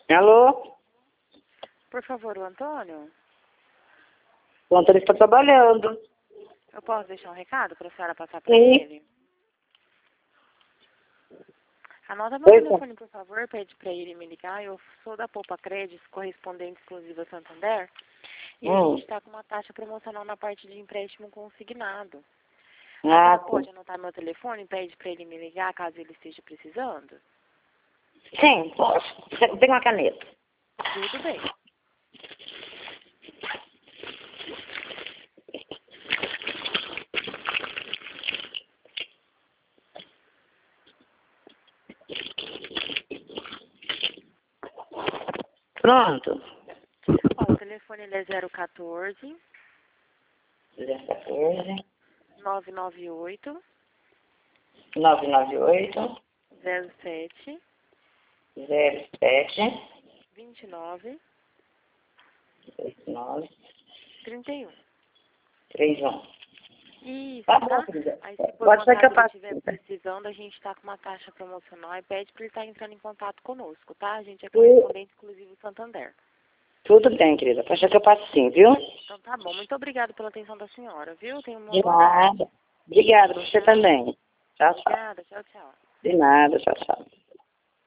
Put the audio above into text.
Alô? Por favor, o Antônio? O Antônio está trabalhando. Eu posso deixar um recado para a senhora passar para Sim. ele? Anota meu Oi, telefone, por favor, pede para ele me ligar. Eu sou da Poupa Créditos, correspondente exclusiva Santander. E a gente está com uma taxa promocional na parte de empréstimo consignado. A senhora pode anotar meu telefone e pede para ele me ligar caso ele esteja precisando? Sim, posso. Pega uma caneta. Tudo bem. Pronto. Ó, o telefone ele é 014 14 998 998 07 07 29 89 31. 31. Isso, Tá bom, tá? querida. Aí se por Pode ser que eu contato ele passe. estiver precisando, a gente tá com uma taxa promocional e pede para ele estar entrando em contato conosco, tá? A gente é correspondente exclusivo Santander. Tudo bem, querida. Pode ser que eu passe sim, viu? Então tá bom. Muito obrigada pela atenção da senhora, viu? Tenha uma De boa tarde. nada. Obrigada, você também. Tchau, tchau. Obrigada. Tchau, tchau. De nada, tchau, tchau.